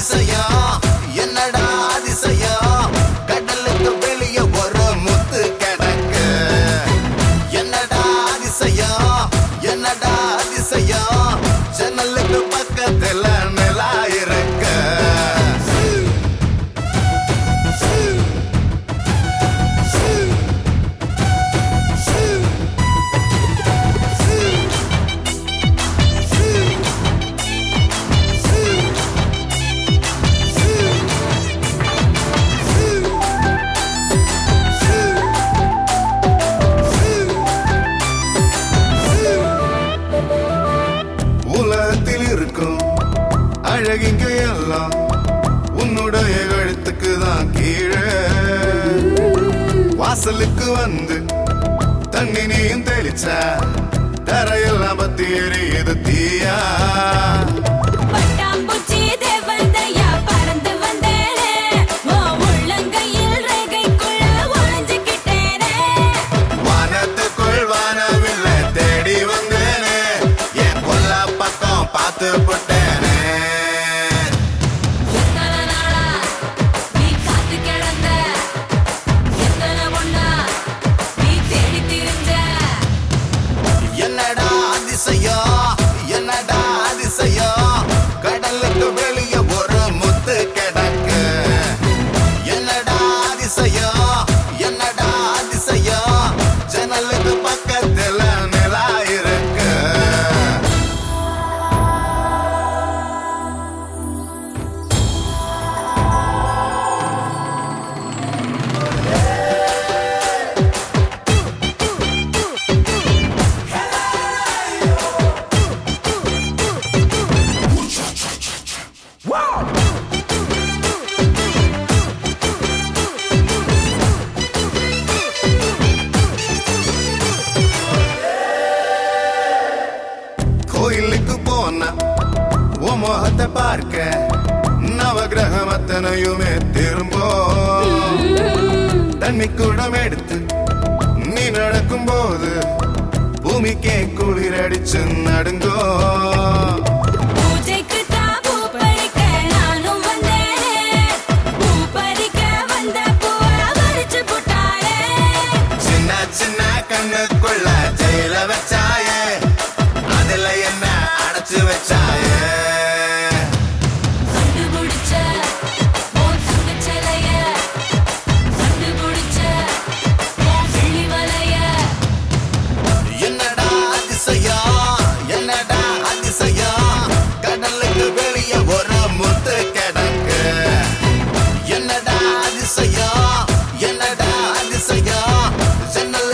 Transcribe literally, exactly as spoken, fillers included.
அதிசயம் என்னடா அதிசயம் கடலுக்கு வெளிய ஒரு முத்து கிடக்கு என்னடா அதிசயம் என்னடா அதிசயம் ஜன்னலுக்கு பக்கத்துல நிலா இருக்கு அழகிங்க எல்லாம் உன்னுடைய கழுத்துக்கு தான் கீழே வாசலுக்கு வந்து தண்ணி நீயும் தெளிச்சா தரையெல்லாம் பத்தி எரியுது தீயா வானத்துக்குள் வானவில்லை தேடி வந்தேனே என் கொல்ல பக்கம் பார்த்து போட்டேனே என்னடா அதிசயம் என்னடா அதிசயம் கடலுக்கு வெளிய ஒரு முத்து கிடக்கு என்னடா அதிசயம் என்னடா அதிசயம் ஜன்னலுக்கு பக்கத்துல நிலா இருக்கு கோயிலுக்கு போனா உன் முகத்தை பார்க்க நவகிரகம் அத்தனையுமே திரும்போ தண்ணி குடம் எடுத்து நீ நடக்கும் போது பூமிக்கே குளிர் அடிச்சு நடுங்கோ சின்ன சின்ன கண்ணுக்குள்ள ஜெயில வச்சாயே அதுல என்ன அடைச்சு வச்சாயே என்னடா அதிசயம் என்னடா அதிசயம் கடலுக்கு வெளிய ஒரு முத்து கிடக்கு என்னடா அதிசயம் என்னடா அதிசயம் ஜன்னல்